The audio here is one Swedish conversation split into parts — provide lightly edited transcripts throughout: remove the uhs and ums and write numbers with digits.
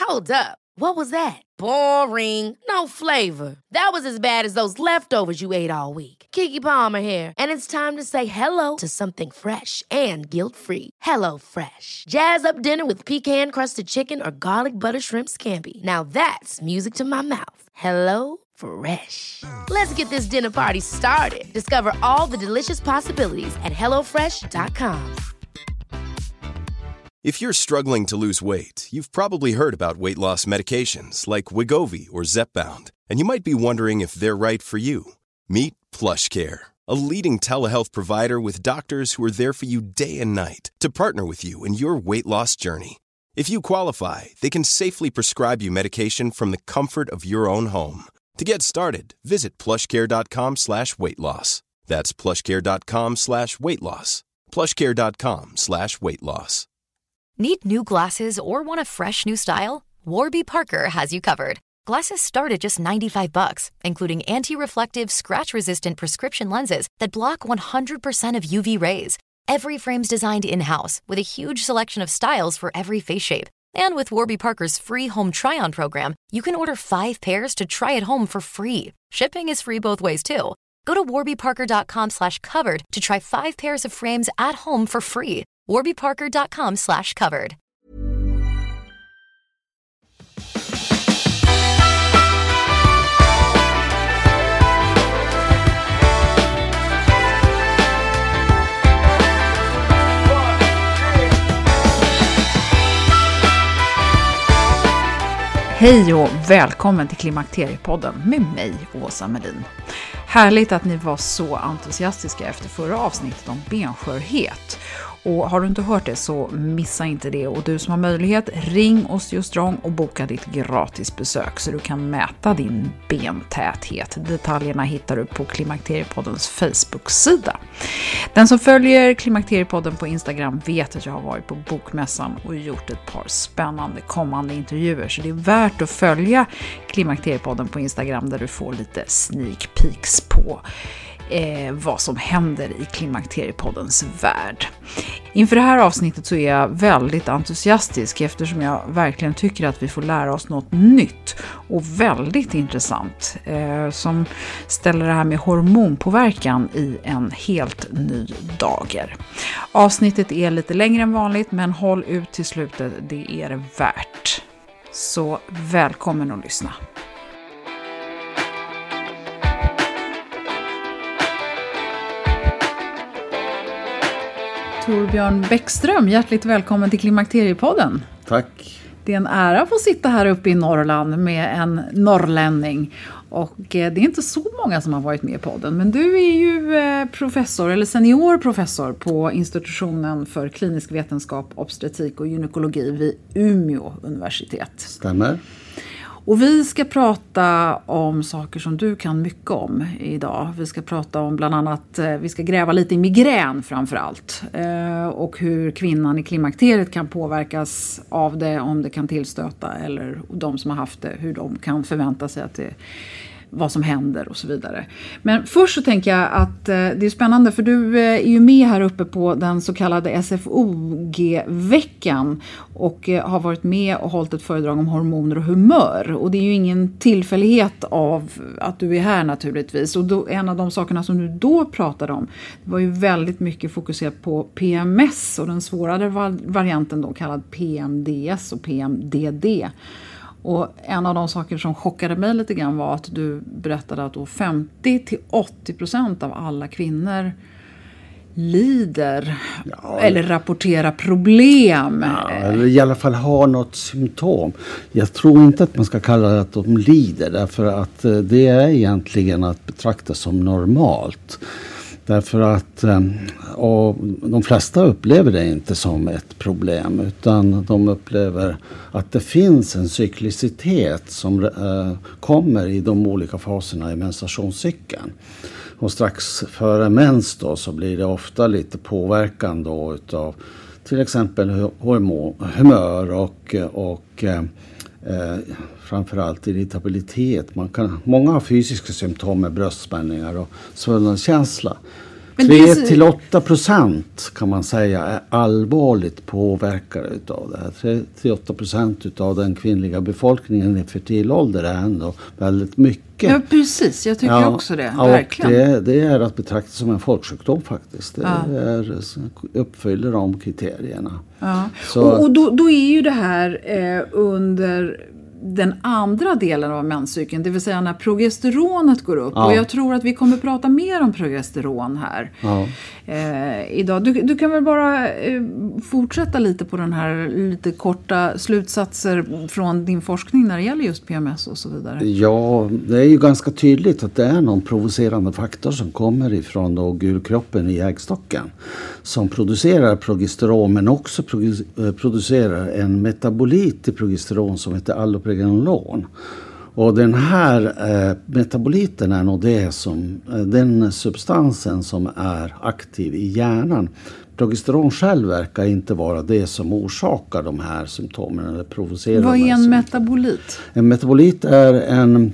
Hold up. What was that? Boring. No flavor. That was as bad as those leftovers you ate all week. Keke Palmer here, and it's time to say hello to something fresh and guilt-free. Hello Fresh. Jazz up dinner with pecan-crusted chicken or garlic butter shrimp scampi. Now that's music to my mouth. Hello Fresh. Let's get this dinner party started. Discover all the delicious possibilities at hellofresh.com. If you're struggling to lose weight, you've probably heard about weight loss medications like Wegovy or Zepbound, and you might be wondering if they're right for you. Meet PlushCare, a leading telehealth provider with doctors who are there for you day and night to partner with you in your weight loss journey. If you qualify, they can safely prescribe you medication from the comfort of your own home. To get started, visit plushcare.com/weightloss. That's plushcare.com/weightloss. plushcare.com/weightloss. Need new glasses or want a fresh new style? Warby Parker has you covered. Glasses start at just $95, including anti-reflective, scratch-resistant prescription lenses that block 100% of UV rays. Every frame's designed in-house with a huge selection of styles for every face shape. And with Warby Parker's free home try-on program, you can order 5 pairs to try at home for free. Shipping is free both ways, too. Go to warbyparker.com/covered to try 5 pairs of frames at home for free. warbyparker.com/covered. Hej och välkommen till Klimakteriepodden med mig, Åsa Melin. Härligt att ni var så entusiastiska efter förra avsnittet om benskörhet. Och har du inte hört det så missa inte det. Och du som har möjlighet, ring Osteostrong och boka ditt gratis besök så du kan mäta din bentäthet. Detaljerna hittar du på Klimakteriepoddens Facebook-sida. Den som följer Klimakteriepodden på Instagram vet att jag har varit på bokmässan och gjort ett par spännande kommande intervjuer. Så det är värt att följa Klimakteriepodden på Instagram där du får lite sneak peeks på vad som händer i Klimakteriepoddens värld. Inför det här avsnittet så är jag väldigt entusiastisk eftersom jag verkligen tycker att vi får lära oss något nytt och väldigt intressant som ställer det här med hormonpåverkan i en helt ny dager. Avsnittet är lite längre än vanligt men håll ut till slutet, det är det värt. Så välkommen att lyssna. Torbjörn Bäckström, hjärtligt välkommen till Klimakteriepodden. Tack. Det är en ära att få sitta här uppe i Norrland med en norrlänning. Och det är inte så många som har varit med i podden. Men du är ju professor eller senior professor på institutionen för klinisk vetenskap, obstetrik och gynekologi vid Umeå universitet. Stämmer. Och vi ska prata om saker som du kan mycket om idag. Vi ska prata om bland annat, vi ska gräva lite i migrän framförallt. Och hur kvinnan i klimakteriet kan påverkas av det, om det kan tillstöta. Eller de som har haft det, hur de kan förvänta sig att det, vad som händer och så vidare. Men först så tänker jag att det är spännande för du är ju med här uppe på den så kallade SFOG-veckan och har varit med och hållit ett föredrag om hormoner och humör. Och det är ju ingen tillfällighet av att du är här naturligtvis. Och då, en av de sakerna som du då pratade om, det var ju väldigt mycket fokuserat på PMS och den svårare varianten då kallad PMDS och PMDD. Och en av de saker som chockade mig lite grann var att du berättade att 50-80% av alla kvinnor lider eller rapporterar problem. Ja, eller i alla fall har något symptom. Jag tror inte att man ska kalla det att de lider därför att det är egentligen att betrakta som normalt. Därför att och de flesta upplever det inte som ett problem utan de upplever att det finns en cyklicitet som kommer i de olika faserna i menstruationscykeln. Och strax före mens då så blir det ofta lite påverkan då utav till exempel humör och framförallt irritabilitet. Många har fysiska symptom med bröstspänningar och svullnadskänsla. 3-8% kan man säga är allvarligt påverkade utav det här. 3-8% utav den kvinnliga befolkningen i fertil ålder är ändå väldigt mycket. Ja, precis. Jag tycker också det. Verkligen. Det är att betrakta som en folksjukdom faktiskt. Det uppfyller de kriterierna. Ja. Och då är ju det här under den andra delen av menscykeln, det vill säga när progesteronet går upp. Och jag tror att vi kommer prata mer om progesteron här idag. Du kan väl bara fortsätta lite på den här lite korta slutsatser från din forskning när det gäller just PMS och så vidare. Ja, det är ju ganska tydligt att det är någon provocerande faktor som kommer ifrån då gulkroppen i äggstocken som producerar progesteron, men också producerar en metabolit till progesteron som heter allopregnanolon. Och den här metaboliten är nog den substansen som är aktiv i hjärnan. Progesteron själv verkar inte vara det som orsakar de här symptomen eller provocerar. Vad är en metabolit? En metabolit är en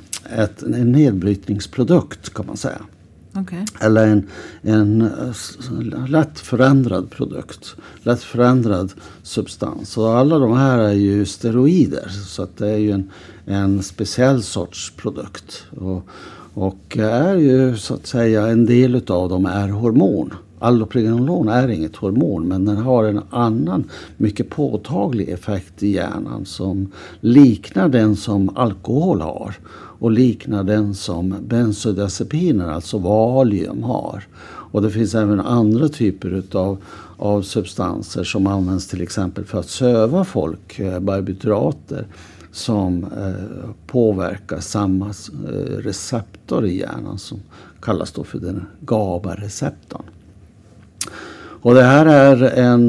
nedbrytningsprodukt kan man säga. Okay. Eller en lätt förändrad produkt. Lätt förändrad substans. Och alla de här är ju steroider. Så att det är ju en speciell sorts produkt. Och är ju så att säga en del av dem är hormon. Allopregnanolon är inget hormon, men den har en annan mycket påtaglig effekt i hjärnan som liknar den som alkohol har och liknar den som bensodiazepiner, alltså Valium, har. Och det finns även andra typer av substanser som används till exempel för att söva folk, barbiturater, som påverkar samma receptor i hjärnan som kallas då för den GABA-receptorn. Och det här är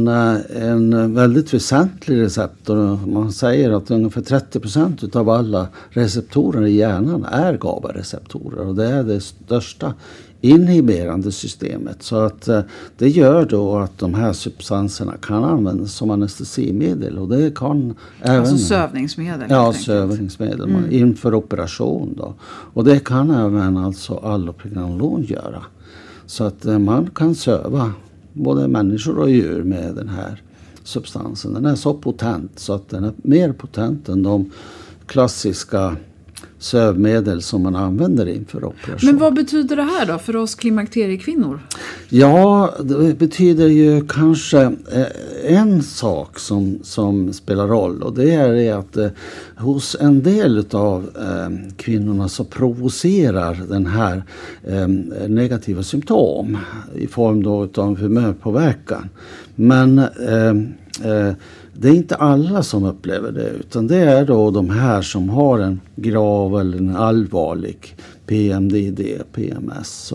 en väldigt väsentlig receptor. Man säger att ungefär 30% av alla receptorer i hjärnan är GABA-receptorer. Och det är det största inhiberande systemet. Så att det gör då att de här substanserna kan användas som anestesimedel. Och det kan även... Alltså sövningsmedel. Ja, sövningsmedel. Inför operation då. Och det kan även alltså allopregnanolon göra. Så att man kan söva både människor och djur med den här substansen. Den är så potent så att den är mer potent än de klassiska sövmedel som man använder inför operation. Men vad betyder det här då för oss klimakteriekvinnor? Ja, det betyder ju kanske en sak som spelar roll, och det är att hos en del av kvinnorna så provocerar den här negativa symptom i form då av humörpåverkan. Men det är inte alla som upplever det, utan det är då de här som har en grav eller en allvarlig PMDD, PMS.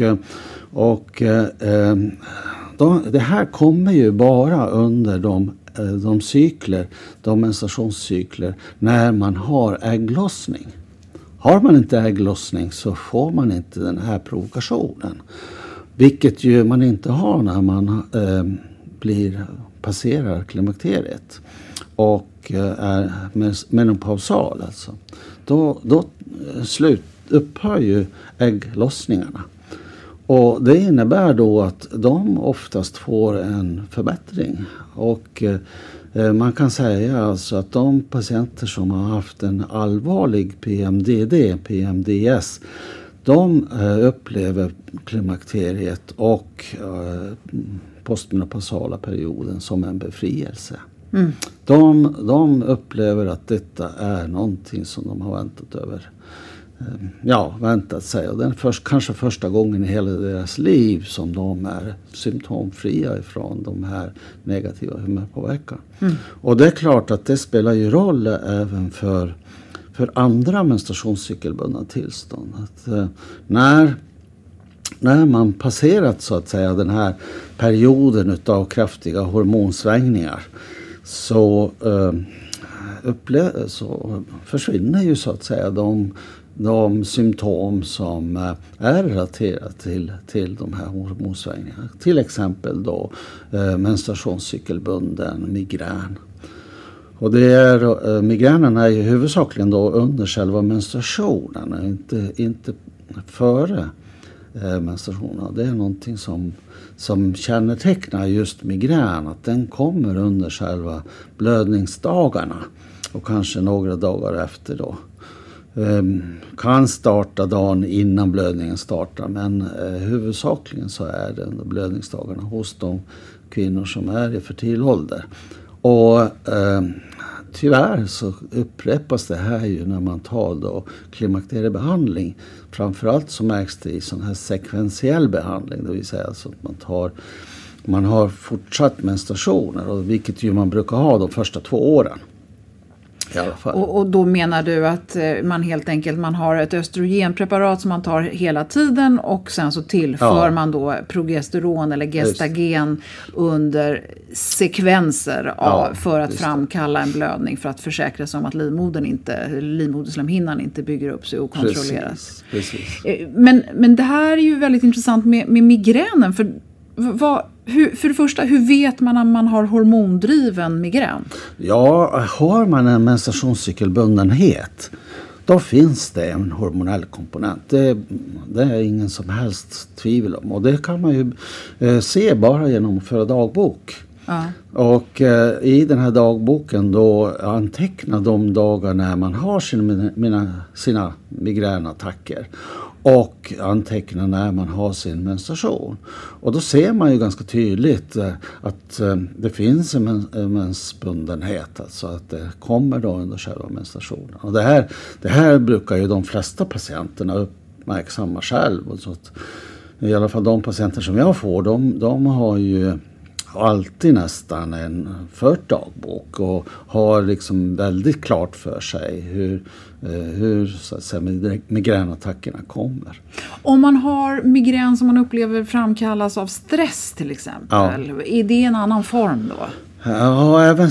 Det här kommer ju bara under de cykler, de menstruationscykler, när man har ägglossning. Har man inte ägglossning så får man inte den här provokationen. Vilket ju man inte har när man passerar klimakteriet och är menopausal alltså. Då upphör ju ägglossningarna. Och det innebär då att de oftast får en förbättring. Och man kan säga alltså att de patienter som har haft en allvarlig PMDD, PMDS, de upplever klimakteriet och postmenopausala perioden som en befrielse. Mm. De upplever att detta är någonting som de har väntat sig. Och det är kanske första gången i hela deras liv som de är symptomfria ifrån de här negativa humörpåverkan. Mm. Och det är klart att det spelar ju roll även för andra menstruationscykelbundna tillstånd. Att när man passerat så att säga den här perioden utav kraftiga hormonsvängningar så försvinner ju så att säga de symptom som är relaterade till de här hormonsvängningarna. Till exempel då menstruationscykelbunden migrän. Och migränen är ju huvudsakligen då under själva menstruationen, inte före menstruationen. Det är någonting som kännetecknar just migrän, att den kommer under själva blödningsdagarna och kanske några dagar efter då. Kan starta dagen innan blödningen startar, men huvudsakligen så är det under blödningsdagarna hos de kvinnor som är i fertil ålder. Och tyvärr så upprepas det här ju när man tar då klimakteriebehandling. Framförallt så märks det i sån här sekventiell behandling, det vill säga alltså att man har fortsatt menstruationer, och vilket ju man brukar ha de första 2 åren. I alla fall. Och då menar du att man helt enkelt man har ett östrogenpreparat som man tar hela tiden, och sen så tillför man då progesteron eller gestagen under sekvenser för att framkalla en blödning, för att försäkra sig om att livmoderslemhinnan inte bygger upp sig okontrollerat. Precis. Men det här är ju väldigt intressant med migränen, för för det första, hur vet man om man har hormondriven migrän? Ja, har man en menstruationscykelbundenhet, då finns det en hormonell komponent. Det är ingen som helst tvivel om. Och det kan man ju se bara genom att föra dagbok. Ja. Och i den här dagboken då anteckna de dagar när man har sina migränattacker. Och anteckna när man har sin menstruation. Och då ser man ju ganska tydligt att det finns en mensbundenhet. Alltså att det kommer då under själva menstruationen. Och det här brukar ju de flesta patienterna uppmärksamma själv. Och så att, i alla fall de patienter som jag får, de har ju alltid nästan en fört dagbok. Och har liksom väldigt klart för sig hur så att säga, migränattackerna kommer. Om man har migrän som man upplever framkallas av stress till exempel, är det en annan form då? Ja, även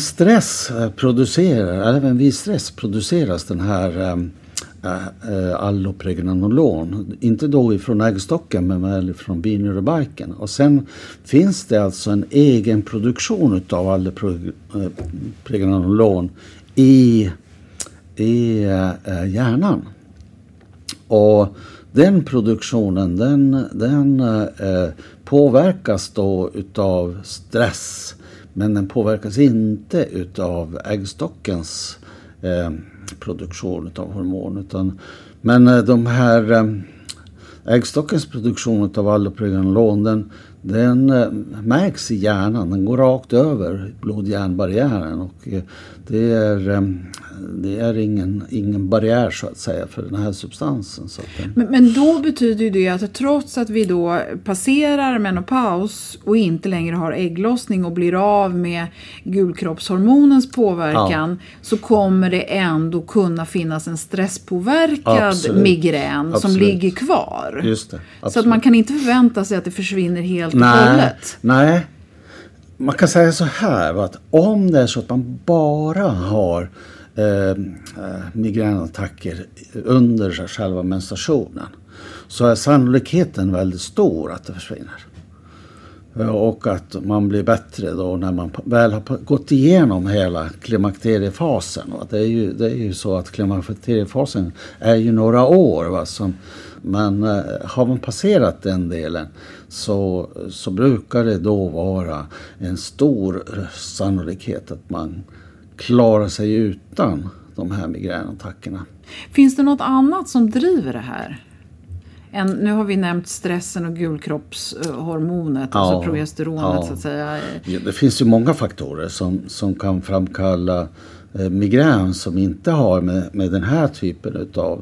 vid stress produceras den här allopregnanolon. Inte då ifrån äggstocken, men väl från binjurebarken. Och sen finns det alltså en egen produktion av allopregnanolon i hjärnan. Och den produktionen den påverkas då utav stress, men den påverkas inte utav äggstockens produktion av hormon, men de här äggstockens produktion av allopregnanolon den märks i hjärnan, den går rakt över blod-hjärnbarriären, och det är ingen barriär så att säga för den här substansen. Så att men då betyder det att trots att vi då passerar menopaus och inte längre har ägglossning och blir av med gulkroppshormonens påverkan, så kommer det ändå kunna finnas en stresspåverkad migrän som ligger kvar. Just det, så att man kan inte förvänta sig att det försvinner helt och hållet. Nej. Man kan säga så här, att om det är så att man bara har migränattacker under själva menstruationen, så är sannolikheten väldigt stor att det försvinner. Och att man blir bättre då när man väl har gått igenom hela klimakteriefasen. Det är ju så att klimakteriefasen är ju några år. Men har man passerat den delen så brukar det då vara en stor sannolikhet att man klarar sig utan de här migränattackerna. Finns det något annat som driver det här? Nu har vi nämnt stressen och gulkroppshormonet, alltså progesteronet så att säga. Ja, det finns ju många faktorer som kan framkalla migrän som inte har med den här typen av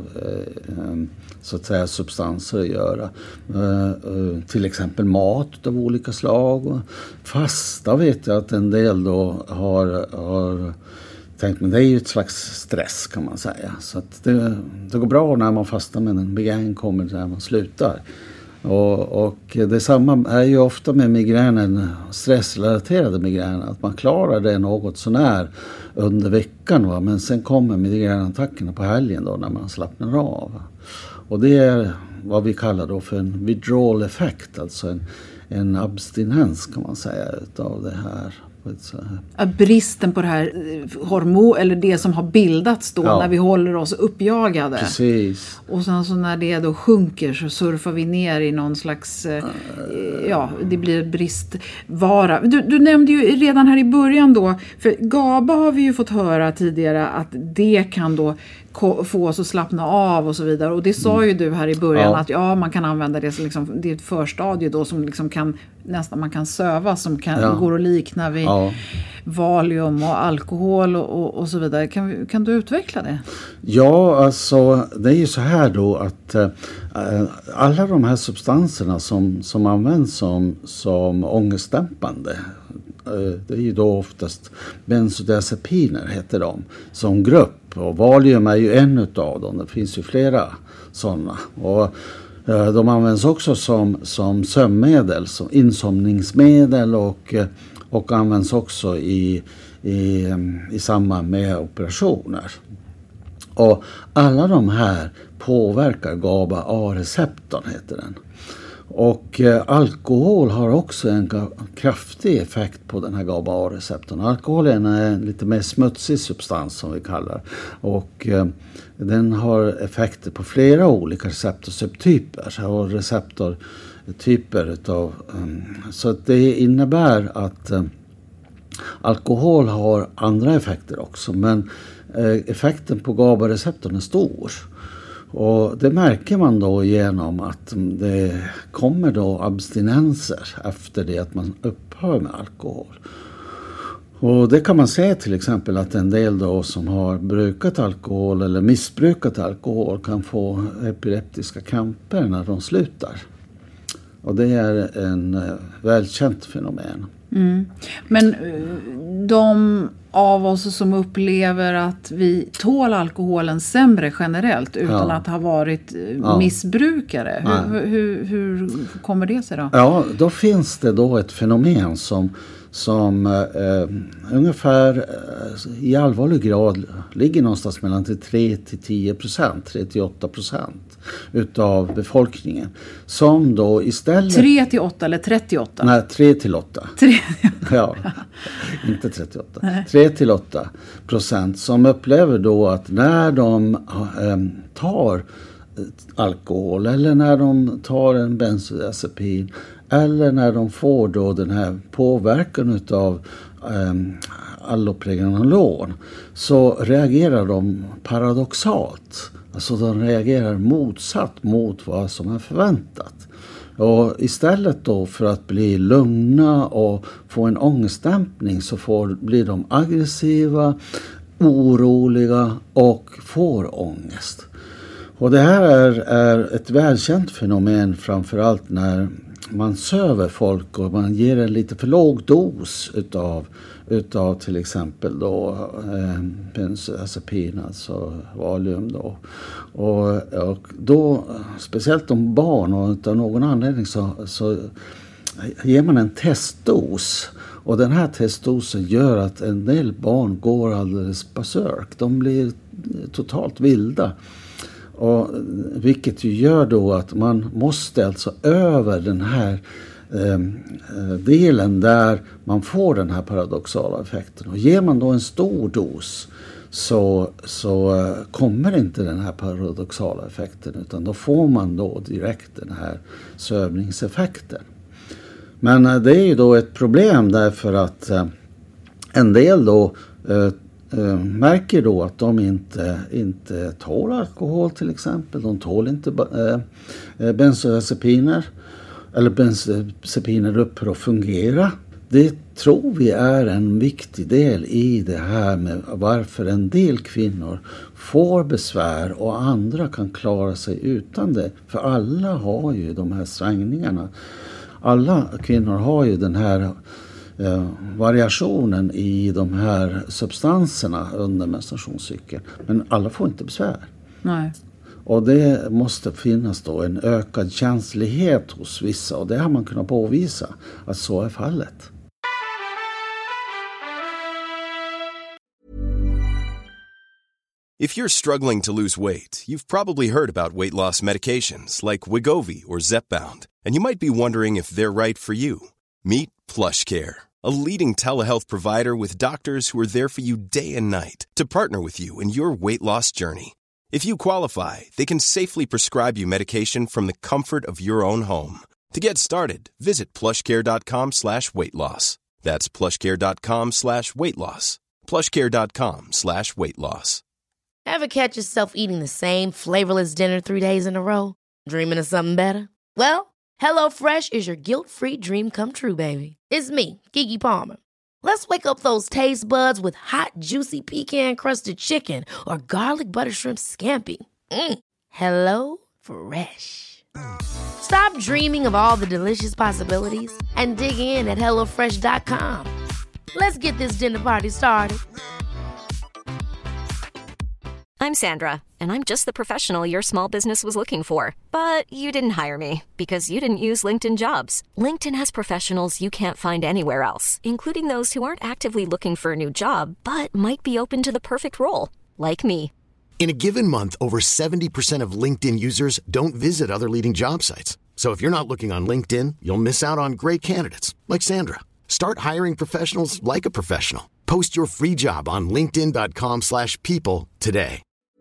så att säga substanser att göra. Till exempel mat av olika slag. Fasta vet jag att en del då har tänkt, men det är ju ett slags stress kan man säga. Så att det går bra när man fastar, men en migrän kommer när man slutar. Och detsamma är ju ofta med migränen, stressrelaterade migrän, att man klarar det något sånär under veckan, men sen kommer migränattackerna på helgen då när man slappnar av. Och det är vad vi kallar då för en withdrawal effect, alltså en abstinens kan man säga utav det här Bristen på det här hormon eller det som har bildats då när vi håller oss uppjagade. Precis. Och sen så när det då sjunker så surfar vi ner i någon slags det blir bristvara. Du nämnde ju redan här i början då, för GABA har vi ju fått höra tidigare att det kan då få oss att slappna av och så vidare. Och det sa ju du här i början att man kan använda det som liksom, det är ett förstadie då som liksom kan nästan man kan söva som går att likna vid valium och alkohol och så vidare. Kan du utveckla det? Ja, alltså det är ju så här då att alla de här substanserna som används som ångestdämpande, det är ju då oftast bensodiazepiner heter de som grupp, och valium är ju en utav dem. Det finns ju flera sådana, och de används också som sömnmedel, som insomningsmedel och används också i samband med operationer. Och alla de här påverkar GABA-A-receptorn heter den. Och alkohol har också en kraftig effekt på den här GABA-A-receptorn. Alkohol är en lite mer smutsig substans som vi kallar. Och den har effekter på flera olika receptorsubtyper och receptortyper utav. Så det innebär att alkohol har andra effekter också. Men effekten på GABA-receptorn är stor. Och det märker man då genom att det kommer då abstinenser efter det att man upphör med alkohol. Och det kan man se till exempel att en del då som har brukat alkohol eller missbrukat alkohol kan få epileptiska kramper när de slutar. Och det är en välkänt fenomen. Mm. Men de av oss som upplever att vi tål alkoholen sämre generellt utan att ha varit missbrukare. Hur kommer det sig då? Ja, då finns det då ett fenomen som ungefär i allvarlig grad ligger någonstans mellan 3-10%, 3-8% utav befolkningen. Som då istället... 3-8 eller 38? Nej, 3-8. 3-8. Ja, inte 38. 3-8% som upplever då att när de tar alkohol eller när de tar en bensodiazepin eller när de får då den här påverkan utav allopregnanolon, så reagerar de paradoxalt. Alltså de reagerar motsatt mot vad som är förväntat. Och istället då för att bli lugna och få en ångestdämpning så blir de aggressiva, oroliga och får ångest. Och det här är ett välkänt fenomen framförallt när man söver folk och man ger en lite för låg dos utav till exempel då benzodiazepin, alltså valium då. Och då, speciellt om barn, och av någon anledning så ger man en testdos. Och den här testdosen gör att en del barn går alldeles berserk. De blir totalt vilda. Och vilket ju gör då att man måste alltså över den här delen där man får den här paradoxala effekten. Och ger man då en stor dos så kommer inte den här paradoxala effekten, utan då får man då direkt den här sövningseffekten. Men det är ju då ett problem därför att en del då märker då att de inte tål alkohol till exempel. De tål inte benzodiazepiner. Eller benzodiazepiner upphör att fungera. Det tror vi är en viktig del i det här med varför en del kvinnor får besvär och andra kan klara sig utan det. För alla har ju de här svängningarna. Alla kvinnor har ju den här variationen i de här substanserna under menstruationscykeln. Men alla får inte besvär. Nej. Och det måste finnas då en ökad känslighet hos vissa. Och det har man kunnat påvisa att så är fallet. If you're struggling to lose weight, you've probably heard about weight loss medications like Wegovy or Zepbound. And you might be wondering if they're right for you. Meet PlushCare, a leading telehealth provider with doctors who are there for you day and night to partner with you in your weight loss journey. If you qualify, they can safely prescribe you medication from the comfort of your own home. To get started, visit plushcare.com/weightloss. That's plushcare.com/weightloss. plushcare.com/weightloss. Ever catch yourself eating the same flavorless dinner 3 days in a row? Dreaming of something better? Well, HelloFresh is your guilt-free dream come true, baby. It's me, Keke Palmer. Let's wake up those taste buds with hot, juicy pecan-crusted chicken or garlic butter shrimp scampi. Hello Fresh. Stop dreaming of all the delicious possibilities and dig in at HelloFresh.com. Let's get this dinner party started. I'm Sandra, and I'm just the professional your small business was looking for. But you didn't hire me because you didn't use LinkedIn Jobs. LinkedIn has professionals you can't find anywhere else, including those who aren't actively looking for a new job, but might be open to the perfect role, like me. In a given month, over 70% of LinkedIn users don't visit other leading job sites. So if you're not looking on LinkedIn, you'll miss out on great candidates, like Sandra. Start hiring professionals like a professional. Post your free job on linkedin.com/people today.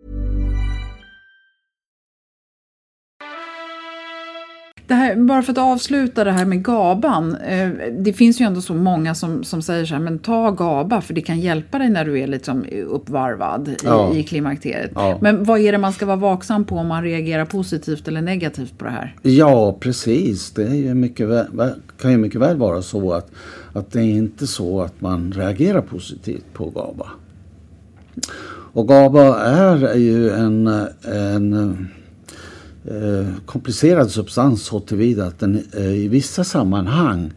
Det här, bara för att avsluta det här med GABAn. Det finns ju ändå så många som säger så här, men ta GABA för det kan hjälpa dig när du är liksom uppvarvad i klimakteriet. Ja. Men vad är det man ska vara vaksam på om man reagerar positivt eller negativt på det här? Ja, precis. Det är ju kan ju mycket väl vara så att det är inte så att man reagerar positivt på GABA. Och GABA är ju en komplicerad substans så tillvida att den i vissa sammanhang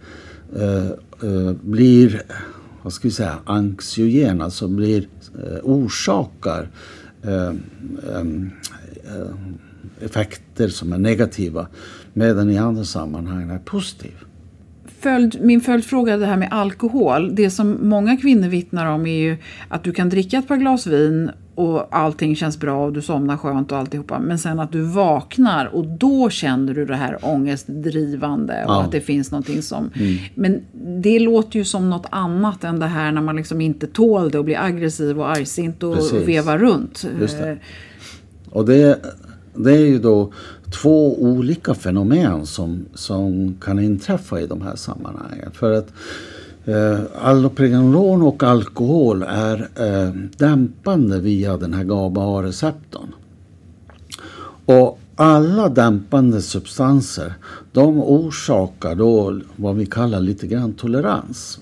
blir, vad ska vi säga, anxiogen, alltså orsakar effekter som är negativa, medan i andra sammanhang är positiv. Min följdfråga, det här med alkohol. Det som många kvinnor vittnar om är ju att du kan dricka ett par glas vin och allting känns bra och du somnar skönt och alltihopa. Men sen att du vaknar och då känner du det här ångestdrivande och att det finns någonting som... Men det låter ju som något annat än det här när man liksom inte tål det och blir aggressiv och argsint och vevar runt. Just det. Och det är ju då 2 olika fenomen som kan inträffa i de här sammanhangen. För att allopregnanolon och alkohol är dämpande via den här GABA-receptorn. Och alla dämpande substanser, de orsakar då vad vi kallar lite grann tolerans.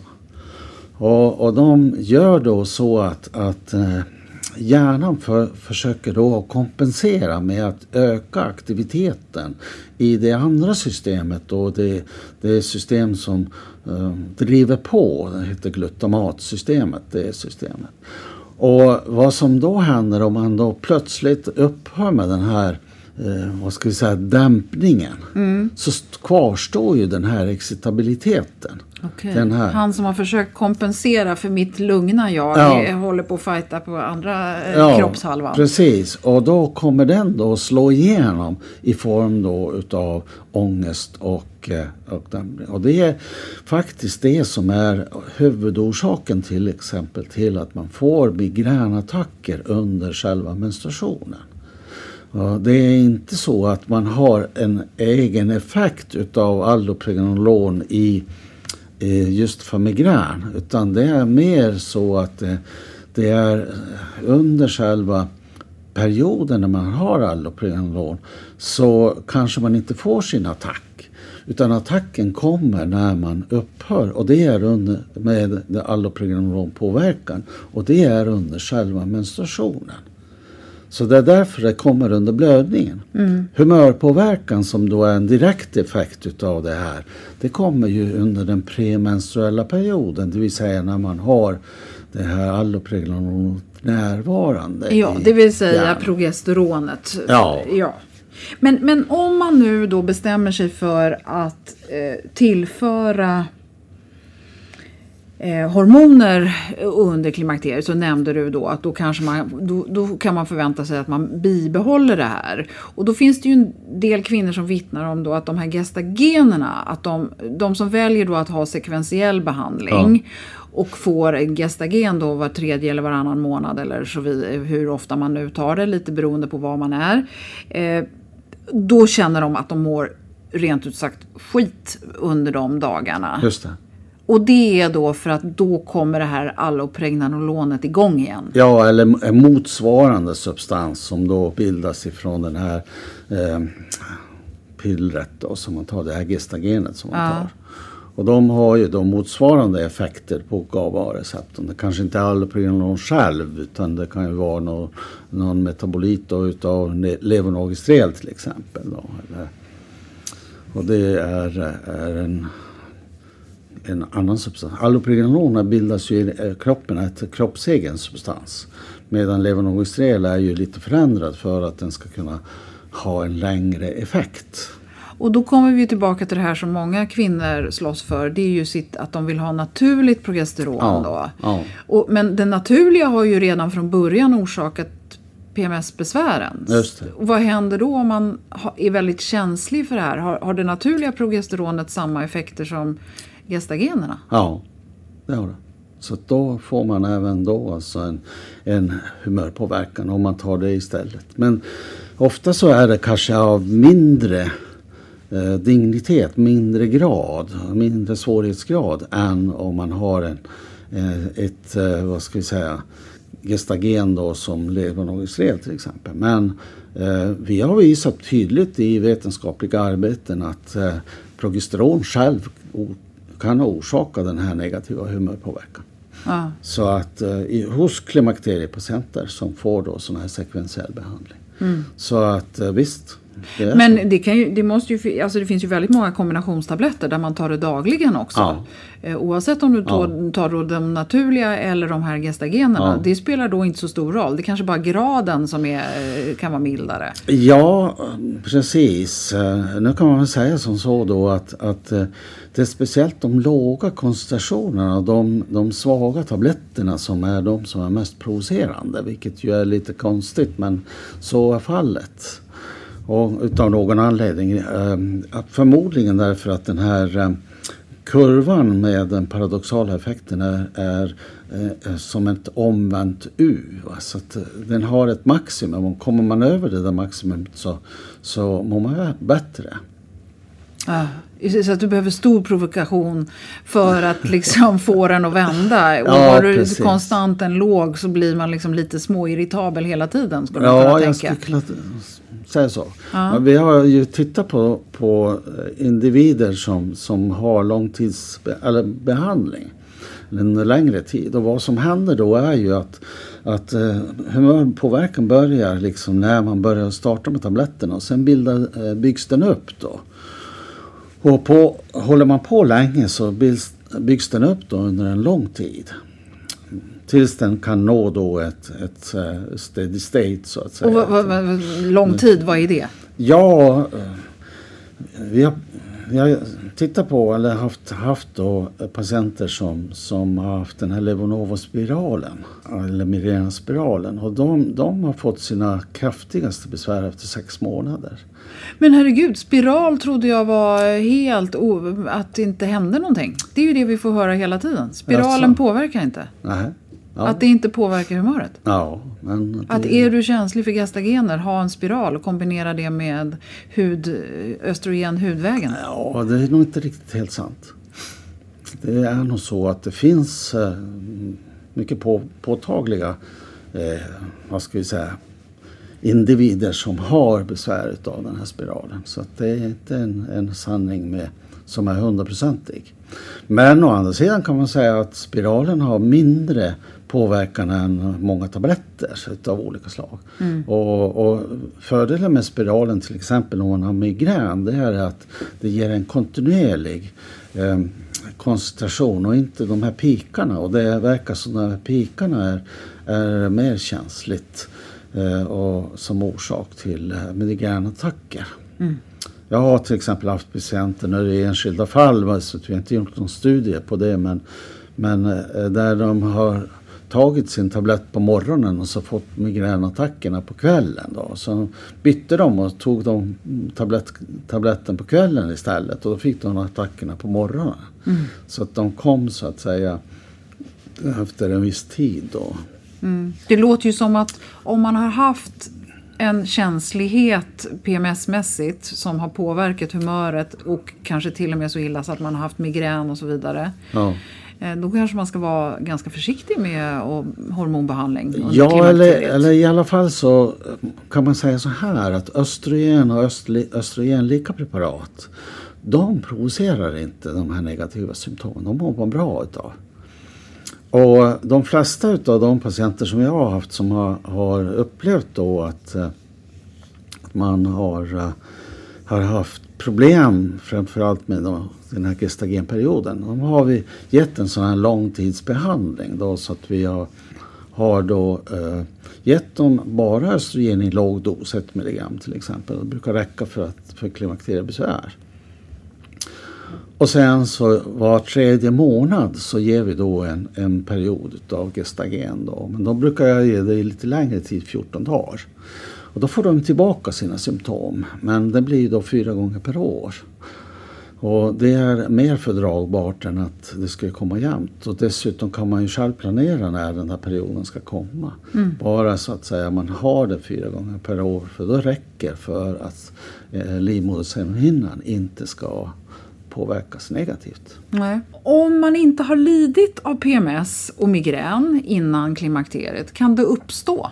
Och de gör då så att hjärnan försöker då kompensera med att öka aktiviteten i det andra systemet, och det system som driver på, det heter glutamatsystemet, det är systemet. Och vad som då händer om man då plötsligt upphör med den här vad ska vi säga, dämpningen, så kvarstår ju den här excitabiliteten. Okay. Den här. Han som har försökt kompensera för mitt lugna jag håller på att fighta på andra kroppshalvan. Precis, och då kommer den då slå igenom i form då utav ångest och det är faktiskt det som är huvudorsaken till exempel till att man får migränattacker under själva menstruationen. Det är inte så att man har en egen effekt utav allopregnanolon i just för migrän, utan det är mer så att det är under själva perioden när man har allopregnanolon så kanske man inte får sin attack, utan attacken kommer när man upphör, och det är under med allopregnanolon påverkan, och det är under själva menstruationen. Så det är därför det kommer under blödningen. Humörpåverkan, som då är en direkt effekt utav det här, det kommer ju under den premenstruella perioden, det vill säga när man har det här allopregnanolon närvarande. Ja, det vill säga progesteronet. Ja. Men om man nu då bestämmer sig för att tillföra hormoner under klimakteriet, så nämnde du då att då kan man förvänta sig att man bibehåller det här. Och då finns det ju en del kvinnor som vittnar om då att de här gestagenerna, att de som väljer då att ha sekventiell behandling och får en gestagen då var tredje eller varannan månad eller så hur ofta man nu tar det, lite beroende på vad man är, då känner de att de mår rent ut sagt skit under de dagarna. Just det. Och det är då för att då kommer det här allopregnanolonet igång igen. Ja, eller en motsvarande substans som då bildas ifrån den här pillret då, som man tar, det här gestagenet som man tar. Och de har ju då motsvarande effekter på GABA-receptorn. Det kanske inte är allopregnanolon själv, utan det kan ju vara någon metabolit då utav levonorgestrel till exempel. Då. Och det är en annan substans. Allopregnanolon bildas ju i kroppen, ett kroppsegen substans. Medan levonorgestrel är ju lite förändrad för att den ska kunna ha en längre effekt. Och då kommer vi tillbaka till det här som många kvinnor slåss för. Det är ju att de vill ha naturligt progesteron då. Ja. Men det naturliga har ju redan från början orsakat PMS-besvären. Just det. Och vad händer då om man är väldigt känslig för det här? Har det naturliga progesteronet samma effekter som gestagenerna? Ja, det har det. Så då får man även då alltså en humörpåverkan om man tar det istället. Men ofta så är det kanske av mindre dignitet, mindre grad, mindre svårighetsgrad än om man har ett vad ska vi säga, gestagen då som levonorgestrel till exempel. Men vi har visat tydligt i vetenskapliga arbeten att progesteron själv kan orsaka den här negativa humörpåverkan. Så att hos klimakteriepatienter som får då sån här sekventiell behandling. Så att visst. Men det finns ju väldigt många kombinationstabletter där man tar det dagligen också. Oavsett om du tar de naturliga eller de här gestagenerna. Det spelar då inte så stor roll. Det kanske bara graden som kan vara mildare. Ja, precis. Nu kan man väl säga som så då att det är speciellt de låga koncentrationerna och de svaga tabletterna som är de som är mest provocerande. Vilket ju är lite konstigt, men så är fallet. Och utav någon anledning, förmodligen därför att den här kurvan med den paradoxala effekten är som ett omvänt U. Så att den har ett maximum, och kommer man över det där maximum så mår man bättre. Så att du behöver stor provokation för att liksom få den att vända. Och har du konstant en låg så blir man liksom lite småirritabel hela tiden. Jag skulle säga så. Men vi har ju tittat på individer som har långtidsbehandling en längre tid. Och vad som händer då är ju att humörpåverkan börjar liksom när man börjar starta med tabletterna, och sen byggs den upp då. Och håller man på länge så byggs den upp då under en lång tid. Tills den kan nå då ett steady state så att säga. Och lång tid, vad är det? Ja, vi har tittat på eller haft då patienter som har haft den här Levonovo-spiralen eller Mirena-spiralen, och de har fått sina kraftigaste besvär efter 6 månader. Men herregud, spiral trodde jag var helt att det inte hände någonting. Det är ju det vi får höra hela tiden. Spiralen påverkar inte. Nej. Ja. Att det inte påverkar humöret. Ja, men att är du känslig för gestagener, ha en spiral och kombinera det med östrogen hudvägen. Ja, det är nog inte riktigt helt sant. Det är nog så att det finns mycket påtagliga vad ska vi säga, individer som har besvär av den här spiralen. Så att det är inte en sanning som är 100%ig. Men å andra sidan kan man säga att spiralen har mindre påverkan än många tabletter av olika slag. Och fördelen med spiralen till exempel om man har migrän, det är att det ger en kontinuerlig koncentration och inte de här pikarna. Och det verkar som att de här pikarna är mer känsligt och som orsak till migränattacker. Jag har till exempel haft patienter när det är enskilda fall, så vi har inte gjort någon studie på det, Men där de har tagit sin tablett på morgonen och så fått migränattackerna på kvällen då. Så bytte de och tog de tabletten på kvällen istället och då fick de attackerna på morgonen. Så att de kom så att säga efter en viss tid då. Det låter ju som att om man har haft en känslighet PMS-mässigt som har påverkat humöret och kanske till och med så illa så att man har haft migrän och så vidare. Ja. Då kanske man ska vara ganska försiktig med hormonbehandling. Ja, eller i alla fall så kan man säga så här att östrogen och östrogenlika preparat, de provocerar inte de här negativa symptomen. De mår bra utav. Och de flesta utav de patienter som jag har haft som har upplevt då att man har haft problem framförallt med den här gestagenperioden. De har vi gett en sån här långtidsbehandling då, så att vi har då gett dem bara östrogen i låg dos, 1 milligram till exempel. Det brukar räcka för klimakteriebesvär. Och sen så var 3:e månad så ger vi då en period av gestagen då. Men då brukar jag ge det i lite längre tid, 14 dagar. Och då får de tillbaka sina symptom. Men det blir då 4 gånger per år. Och det är mer fördragbart än att det ska komma jämnt. Och dessutom kan man ju själv planera när den här perioden ska komma. Bara så att säga man har det 4 gånger per år. För då räcker för att livmoderslemhinnan inte ska påverkas negativt. Nej. Om man inte har lidit av PMS och migrän innan klimakteriet, kan det uppstå?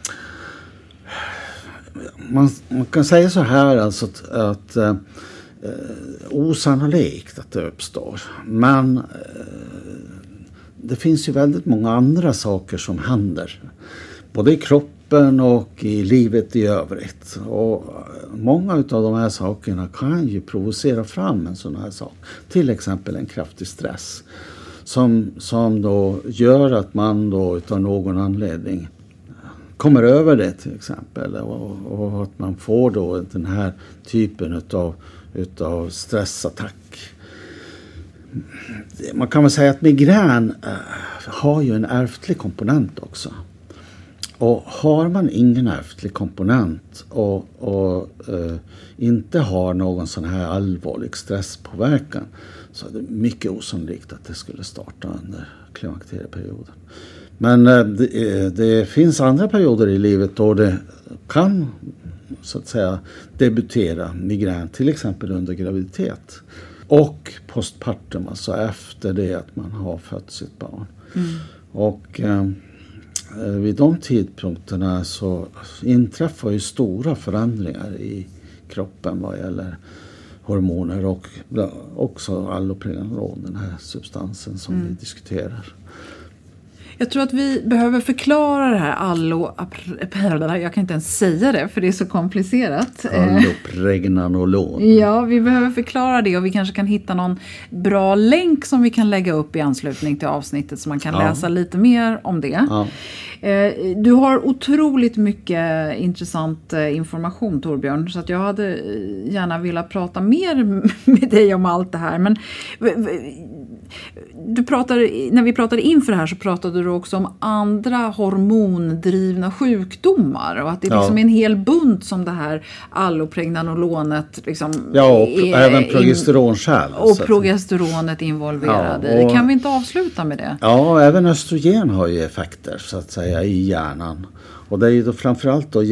Man kan säga så här alltså att osannolikt att det uppstår. Men det finns ju väldigt många andra saker som händer. Både i kroppen och i livet i övrigt. Och många av de här sakerna kan ju provocera fram en sån här sak. Till exempel en kraftig stress. Som då gör att man då utav någon anledning kommer över det till exempel. Och att man får då den här typen utav stressattack. Man kan väl säga att migrän har ju en ärftlig komponent också. Och har man ingen ärftlig komponent och inte har någon sån här allvarlig stresspåverkan, så är det mycket osannolikt att det skulle starta under klimakterieperioden. Men det finns andra perioder i livet då det kan så att säga debutera migrän, till exempel under graviditet och postpartum, alltså efter det att man har fött sitt barn. Och vid de tidpunkterna så inträffar ju stora förändringar i kroppen vad gäller hormoner och också allopregnanolon, den här substansen som vi diskuterar. Jag tror att vi behöver förklara det här jag kan inte ens säga det för det är så komplicerat. Allopregnanolon. Ja, vi behöver förklara det och vi kanske kan hitta någon bra länk som vi kan lägga upp i anslutning till avsnittet så man kan läsa lite mer om det. Ja. Du har otroligt mycket intressant information, Torbjörn, så att jag hade gärna velat prata mer med dig om allt det här. Men när vi pratade inför det här så pratade du också om andra hormondrivna sjukdomar och att det liksom är en hel bunt som det här allopregnanolonet liksom även progesteron själv. Och progesteronet involverade. Ja, kan vi inte avsluta med det? Ja, även östrogen har ju effekter så att säga i hjärnan. Och det är ju då framförallt då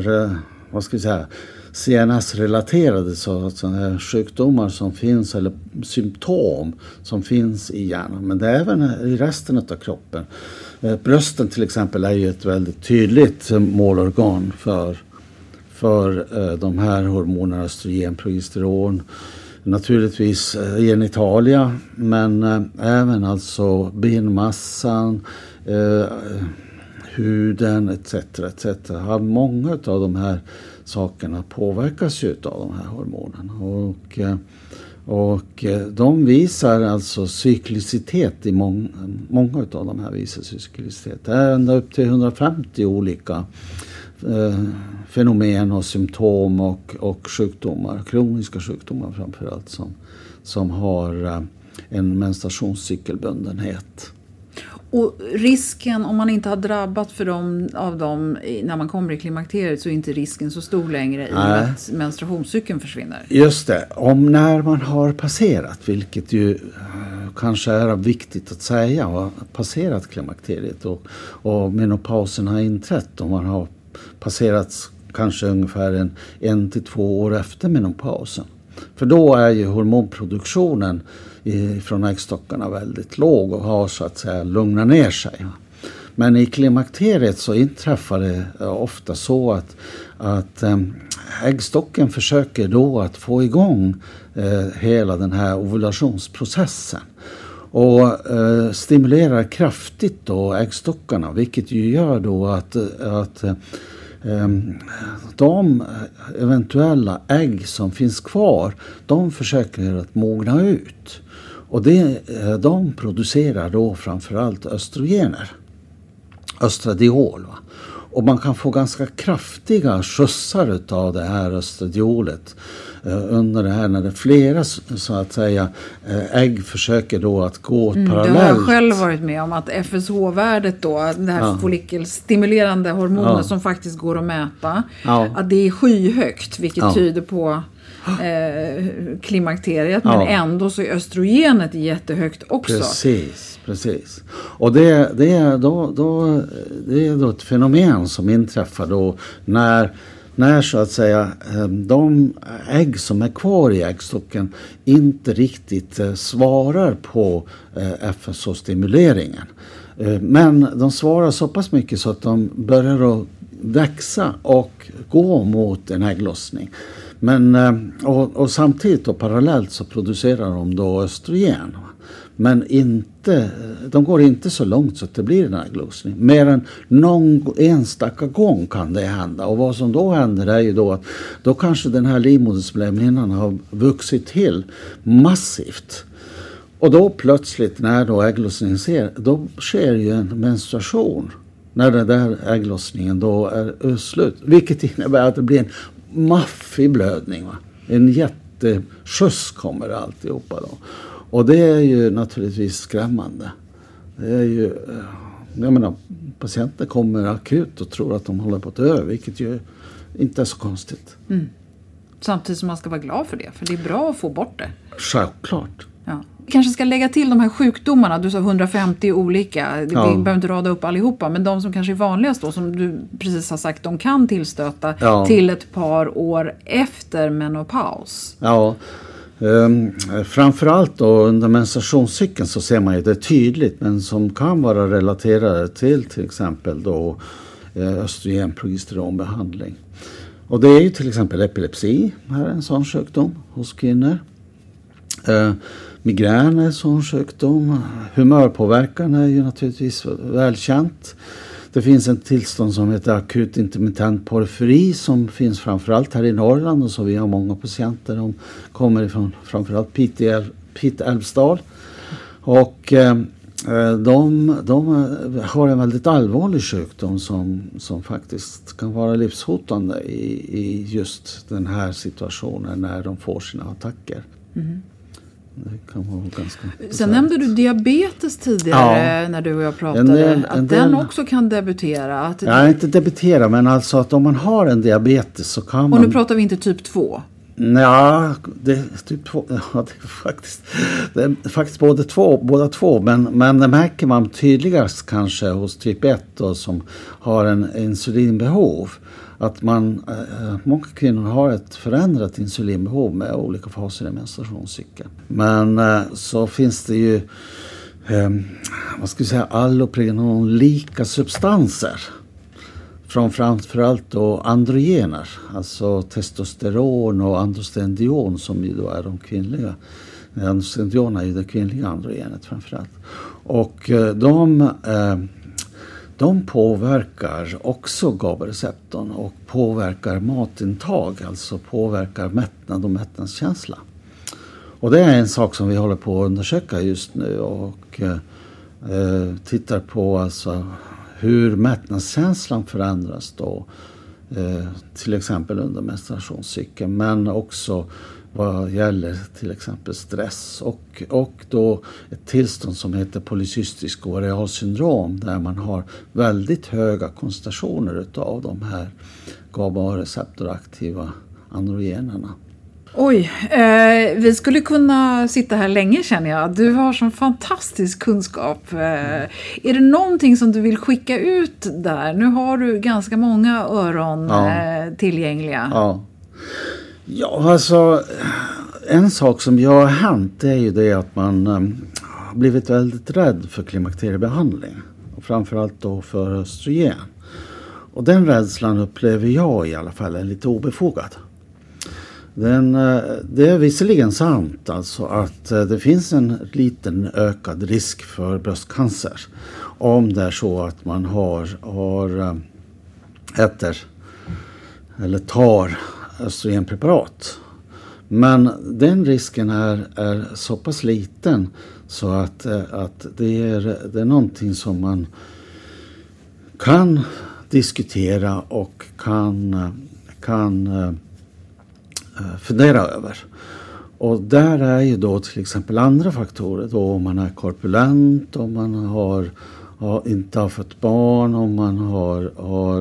CNS-relaterade sådana sjukdomar som finns eller symptom som finns i hjärnan. Men det är även i resten av kroppen. Brösten till exempel är ju ett väldigt tydligt målorgan för de här hormonerna, östrogen, progesteron. Naturligtvis genitalia, men även alltså benmassan, huden etc. Många av de här sakerna påverkas ju av de här hormonerna. Och de visar alltså cyklicitet i många av de här visar cyklicitet. Det är ända upp till 150 olika fenomen och symptom och sjukdomar, kroniska sjukdomar framförallt som har en menstruationscykelbundenhet. Och risken, om man inte har drabbat av dem när man kommer i klimakteriet, så är inte risken så stor längre i att menstruationscykeln försvinner. Just det, när man har passerat, vilket ju kanske är viktigt att säga, har passerat klimakteriet och menopausen har inträtt, och man har passerat kanske ungefär 1 till 2 år efter menopausen. För då är ju hormonproduktionen från äggstockarna väldigt låg och har så att säga lugnat ner sig. Men i klimakteriet så inträffar det ofta så att äggstocken försöker då att få igång hela den här ovulationsprocessen. Och stimulerar kraftigt då äggstockarna, vilket ju gör då att de eventuella ägg som finns kvar, de försöker att mogna ut. Och de producerar då framförallt östrogener, östradiol. Va? Och man kan få ganska kraftiga skjutsar av det här östradiolet under det här, när det är flera så att säga ägg försöker då att gå parallellt. Det har jag själv varit med om, att FSH-värdet då, det här follikelstimulerande hormonet som faktiskt går att mäta, att det är skyhögt, vilket tyder på klimakteriet, men ändå så är östrogenet jättehögt också. Precis. Och det är då ett fenomen som inträffar då när så att säga de ägg som är kvar i äggstocken inte riktigt svarar på FSH-stimuleringen. Men de svarar så pass mycket så att de börjar att växa och gå mot en ägglossning. Men, och samtidigt och parallellt så producerar de då östrogen. Men de går inte så långt så att det blir en ägglossning. Mer än någon enstaka gång kan det hända. Och vad som då händer är ju då att då kanske den här livmoderslemhinnan har vuxit till massivt. Och då plötsligt när då ägglossningen då sker ju en menstruation. När den där ägglossningen då är slut. Vilket innebär att det blir en maffig blödning. Va? En jätteskjuts kommer alltihopa då. Och det är ju naturligtvis skrämmande. Det är ju, jag menar, patienter kommer akut och tror att de håller på att dö, vilket ju inte är så konstigt. Mm. Samtidigt som man ska vara glad för det, för det är bra att få bort det. Självklart. Ja. Vi kanske ska lägga till de här sjukdomarna, du sa 150 olika, vi behöver inte rada upp allihopa, men de som kanske är vanligast då, som du precis har sagt, de kan tillstöta till ett par år efter menopaus. Ja. Framförallt då under menstruationscykeln så ser man ju det tydligt, men som kan vara relaterade till exempel då östrogen-progesteronbehandling. Och det är ju till exempel epilepsi, här är en sån sjukdom hos kvinnor. Migrän är en sån sjukdom. Humörpåverkan är ju naturligtvis välkänt. Det finns en tillstånd som heter akut intermittent porfyri som finns framförallt här i Norrland, och så vi har många patienter. De kommer ifrån framförallt Piteälvsdal. Och de har en väldigt allvarlig sjukdom som faktiskt kan vara livshotande i just den här situationen när de får sina attacker. Mm. Det kan vara ganska besvärligt. Sen nämnde du diabetes tidigare när du och jag pratade. Den också kan debutera. Inte debutera, men alltså att om man har en diabetes så kan man... Och nu pratar vi inte typ 2. Ja, det är typ 2. Ja, det är faktiskt båda två. Men det märker man tydligast kanske hos typ 1 då, som har en insulinbehov. Att många kvinnor har ett förändrat insulinbehov med olika faser i menstruationscykeln. Men så finns det ju allopregnololika substanser från framförallt då androgener, alltså testosteron och androstendion som ju då är de kvinnliga. Androstendion är ju det kvinnliga androgenet framförallt. Och de påverkar också GABA-receptorn och påverkar matintag, alltså påverkar mättnad och mättnadskänsla. Och det är en sak som vi håller på att undersöka just nu och tittar på alltså hur mättnadskänslan förändras då, till exempel under menstruationscykeln, men också vad gäller till exempel stress och då ett tillstånd som heter polycystisk ovarialsyndrom där man har väldigt höga koncentrationer utav de här GABA-receptoraktiva androgenerna. Oj, vi skulle kunna sitta här länge känner jag. Du har sån fantastisk kunskap. Är det någonting som du vill skicka ut där? Nu har du ganska många öron tillgängliga. Ja, alltså en sak som har hänt är ju det att man har blivit väldigt rädd för klimakteriebehandling. Och framförallt då för östrogen. Och den rädslan upplever jag i alla fall är lite obefogad. Det är visserligen sant alltså att det finns en liten ökad risk för bröstcancer om det är så att man äter eller tar östrogenpreparat. Men den risken är så pass liten så att det är någonting som man kan diskutera och kan fundera över. Och där är ju då till exempel andra faktorer då om man är korpulent, om man inte har fått barn, om man har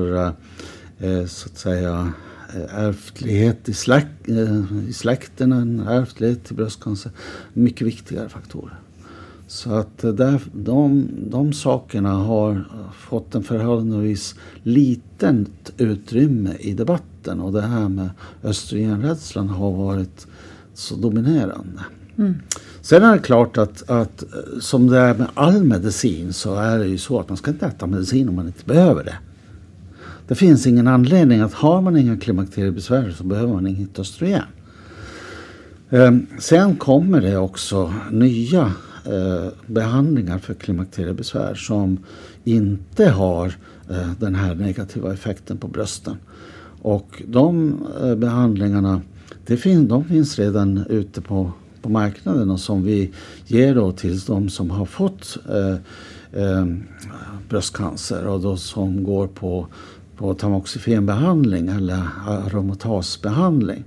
så att säga ärftlighet i släkten, en ärftlighet till bröstcancer, mycket viktigare faktorer. Så att de sakerna har fått en förhållandevis litet utrymme i debatten och det här med östrogenrädslan har varit så dominerande. Sen är det klart att som det är med all medicin så är det ju så att man ska inte äta medicin om man inte behöver det. Det finns ingen anledning att har man inga klimakteriebesvär så behöver man inget östrogen. Sen kommer det också nya behandlingar för klimakteriebesvär som inte har den här negativa effekten på brösten. Och de behandlingarna de finns redan ute på marknaden och som vi ger då till de som har fått bröstcancer och då som går på tamoxifen-behandling eller aromatasbehandling.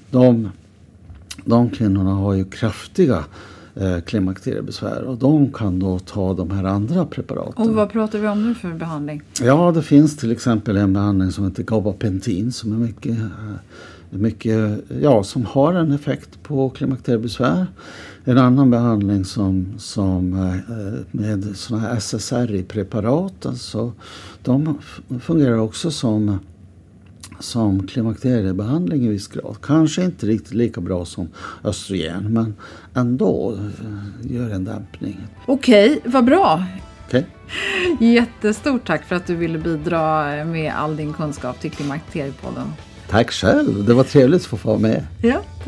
De kvinnorna har ju kraftiga klimakteriebesvär och de kan då ta de här andra preparaten. Och vad pratar vi om nu för behandling? Ja, det finns till exempel en behandling som heter gabapentin som är mycket som har en effekt på klimakteriebesvär. En annan behandling som med såna här SSRI-preparat, alltså de fungerar också som klimakteriebehandling i viss grad. Kanske inte riktigt lika bra som östrogen, men ändå gör en dämpning. Okej, vad bra. Okej. Jättestort tack för att du ville bidra med all din kunskap till Klimakteriepodden. Tack själv, det var trevligt att få vara med. Ja, tack.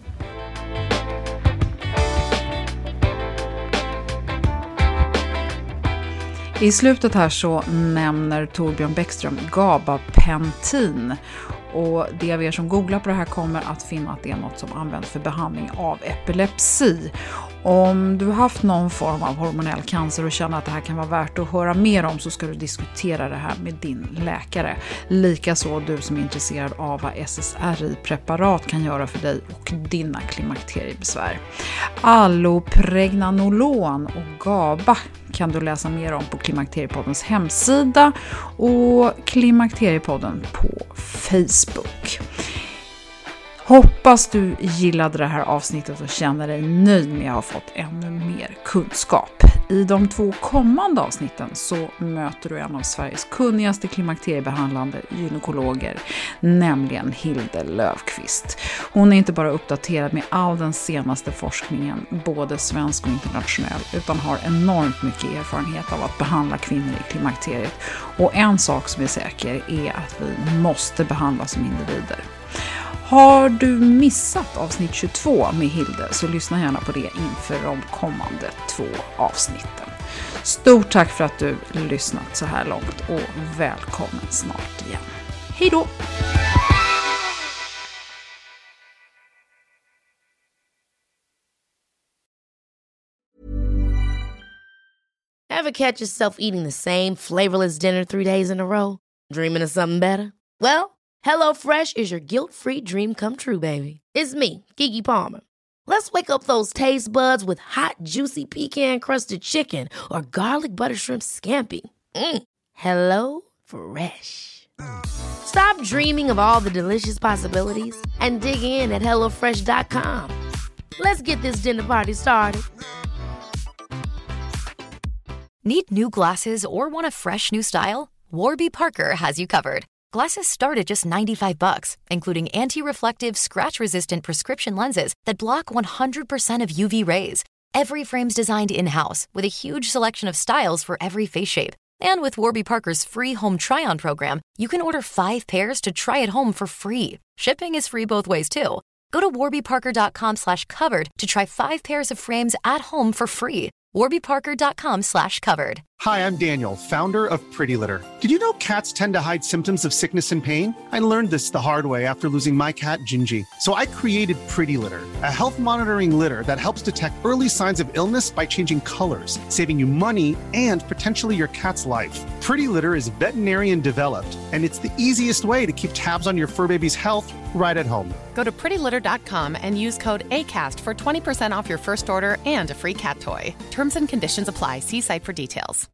I slutet här så nämner Torbjörn Bäckström gabapentin. Och det av er som googlar på det här kommer att finna att det är något som används för behandling av epilepsi. Om du har haft någon form av hormonell cancer och känner att det här kan vara värt att höra mer om så ska du diskutera det här med din läkare. Likaså du som är intresserad av vad SSRI-preparat kan göra för dig och dina klimakteriebesvär. Allopregnanolon och GABA kan du läsa mer om på Klimakteriepoddens hemsida och Klimakteriepodden på Facebook. Hoppas du gillade det här avsnittet och känner dig nöjd med att ha fått ännu mer kunskap. I de 2 kommande avsnitten så möter du en av Sveriges kunnigaste klimakteriebehandlande gynekologer, nämligen Hilde Löfqvist. Hon är inte bara uppdaterad med all den senaste forskningen, både svensk och internationell, utan har enormt mycket erfarenhet av att behandla kvinnor i klimakteriet. Och en sak som är säker är att vi måste behandla som individer. Har du missat avsnitt 22 med Hilde så lyssna gärna på det inför de kommande 2 avsnitten. Stort tack för att du lyssnat så här långt och välkommen snart igen. Hej då! Ever catch yourself eating the same flavorless dinner 3 days in a row? Dreaming of something better? Well, HelloFresh is your guilt-free dream come true, baby. It's me, Keke Palmer. Let's wake up those taste buds with hot, juicy pecan-crusted chicken or garlic butter shrimp scampi. Hello Fresh. Stop dreaming of all the delicious possibilities and dig in at HelloFresh.com. Let's get this dinner party started. Need new glasses or want a fresh new style? Warby Parker has you covered. Glasses start at just $95, including anti-reflective, scratch-resistant prescription lenses that block 100% of UV rays. Every frame's designed in-house with a huge selection of styles for every face shape. And with Warby Parker's free home try-on program, you can order 5 pairs to try at home for free. Shipping is free both ways, too. Go to warbyparker.com/covered to try 5 pairs of frames at home for free. warbyparker.com/covered. Hi, I'm Daniel, founder of Pretty Litter. Did you know cats tend to hide symptoms of sickness and pain? I learned this the hard way after losing my cat, Gingy. So I created Pretty Litter, a health monitoring litter that helps detect early signs of illness by changing colors, saving you money and potentially your cat's life. Pretty Litter is veterinarian developed, and it's the easiest way to keep tabs on your fur baby's health right at home. Go to prettylitter.com and use code ACAST for 20% off your first order and a free cat toy. Terms and conditions apply. See site for details.